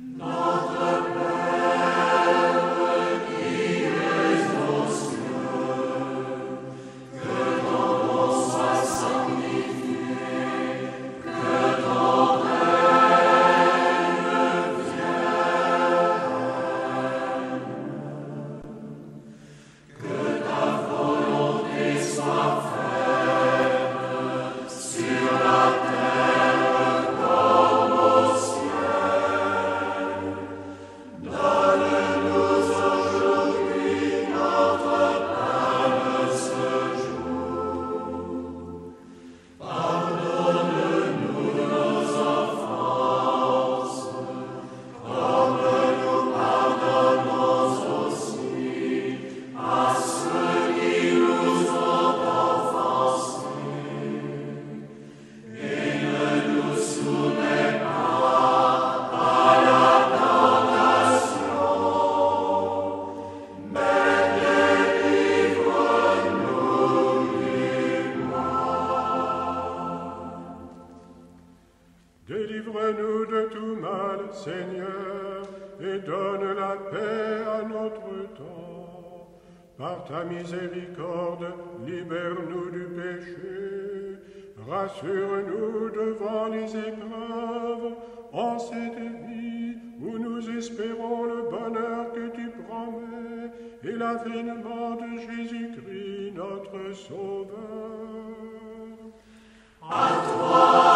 Délivre-nous de tout mal, Seigneur, et donne la paix à notre temps. Par ta miséricorde, libère-nous du péché. Rassure-nous devant les épreuves, en cette vie où nous espérons le bonheur que tu promets et l'avènement de Jésus-Christ, notre Sauveur. À toi,